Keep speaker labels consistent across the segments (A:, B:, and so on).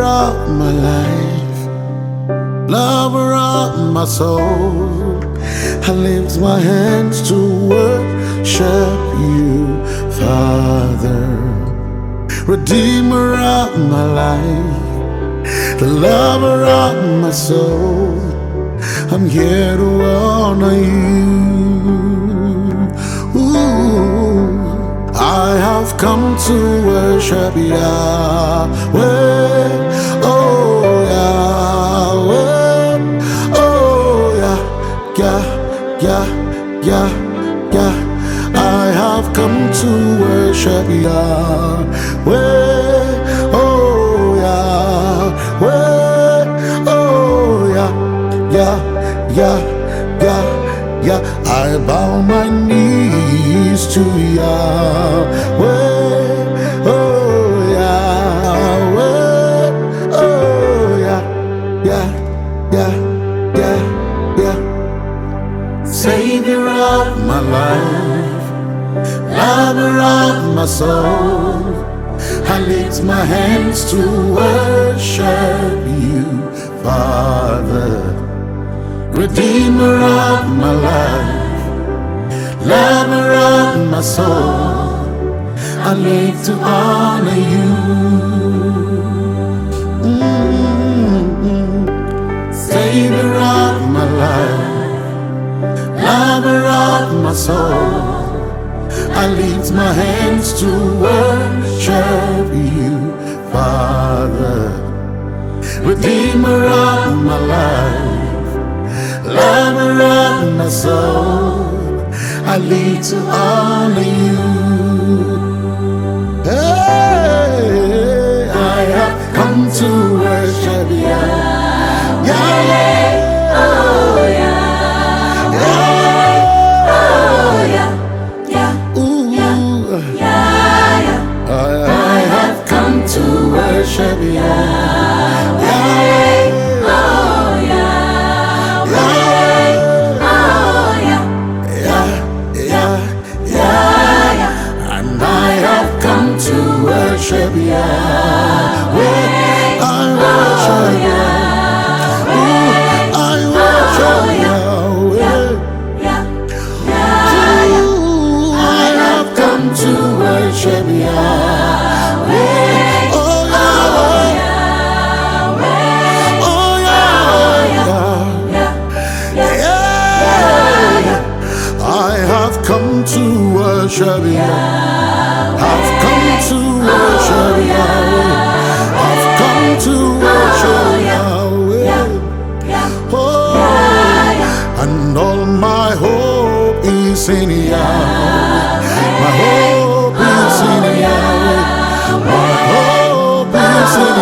A: of my life, lover of my soul. I lift my hands to worship you, Father, Redeemer of my life, the lover of my soul. I'm here to honor you. Ooh, I have come to worship Yahweh. Oh, Yahweh. Oh, yeah, yeah, yeah, yeah. I have come to worship Yahweh. Oh, Yahweh. Oh, yeah, yeah, yeah, yeah. I bow my knees to Yahweh. Oh, Yahweh. Oh, yeah, yeah, yeah, yeah, yeah. Savior of my life, lover of my soul. I lift my hands to worship you, Father, Redeemer of my life, lover of my soul. I live to honor you. Savior of my life, lover of my soul. I lift my hands to worship you, Father, Redeemer of my life, lover of my soul. I live to honor you. Hey, I have come to worship you, Yahweh.
B: Oh, yeah.
A: Worship you, Yahweh.
B: Oh, Yahweh. Oh,
A: yeah, yeah. And I have come to worship Yahweh. I worship Yahweh. I worship Yahweh. I have come to worship Yahweh. Come to worship Yahweh. I've come to worship Yahweh. I've come to worship Yahweh. Oh, and all my hope is in Yahweh. My hope is in Yahweh. My hope is in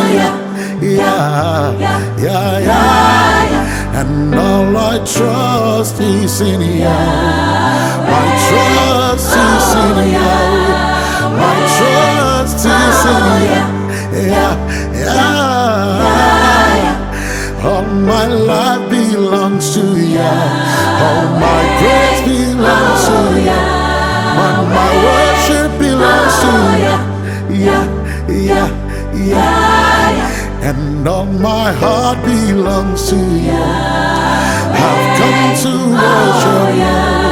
A: Yahweh. And all I trust is in Yahweh. My trust is in Yahweh. My trust is in Yahweh. All my life belongs to Yahweh. All my praise belongs to Yahweh. All my worship belongs to Yahweh. And all my heart belongs to Yahweh. I've come to worship Yahweh.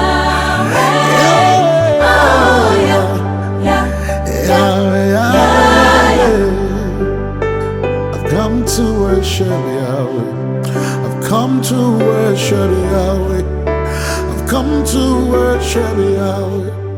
A: I've come to worship Yahweh. I've come to worship Yahweh. I've come to worship Yahweh.